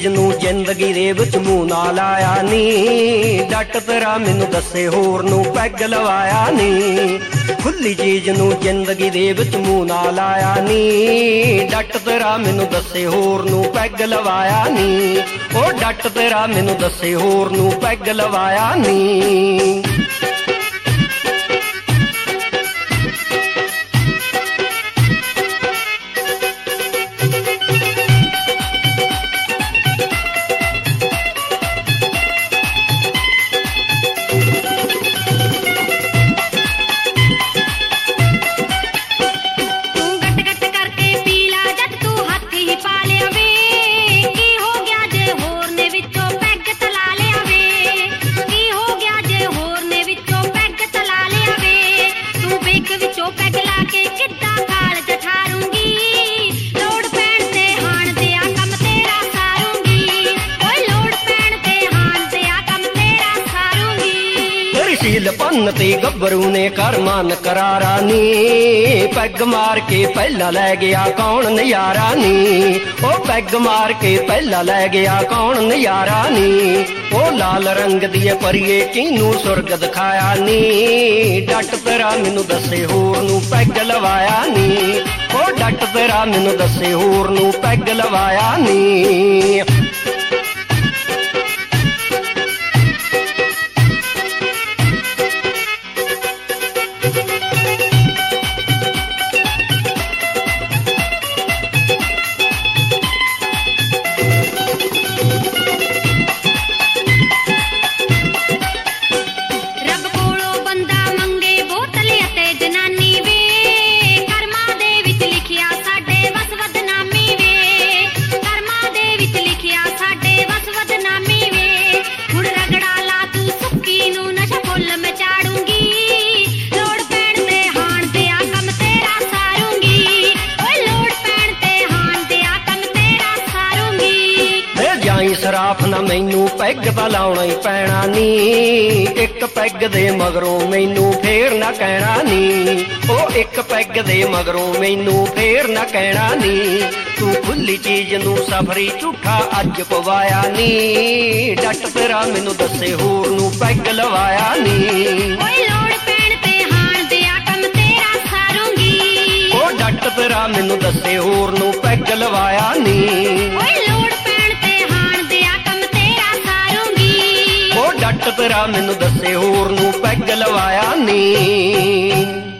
चीज नूं जिंदगी दे विच मूंह ना लाया नी, डट तेरा मैनू दसे होर नूं पैग लवाया नी। खुली चीज नूं जिंदगी दे विच मूंह ना लाया नी, डट तेरा मैनू दसे होर नूं पैग लवाया नी। ओ डट तेरा मैनू दसे होर नूं पैग लवाया नी। सील पन्न ते गब्बरू ने कर मन करारा नी, पैग मार के पहला लै गया कौन नजारा नी। ओ पैग मार के पहला लै गया कौन नजारा नी। ओ लाल रंग दिए परिए किनू सुरग दिखाया नी, डट तेरा मैनू दसे होर नूं पैग लवाया नी। ओ डट तेरा मैनू दसे होर नूं पैग लवाया नी। सराफ ना मैनू पैग तां लाउणा ही पैना नी, एक पैग दे मगरों मैनू फेर ना कहना नी। ओ एक पैग दे मगरों मैनू फेर ना कहना नी। तू खुली चीज नूं सफरी झूठा अज पवाया नी, डट तेरा मैनू दसे होर नूं पैग लवाया नी। ओ डट तेरा मैनू दसे होर नूं पैग लवाया नी। डट तेरा मैनू दसे होर नूं पैग लवाया नी।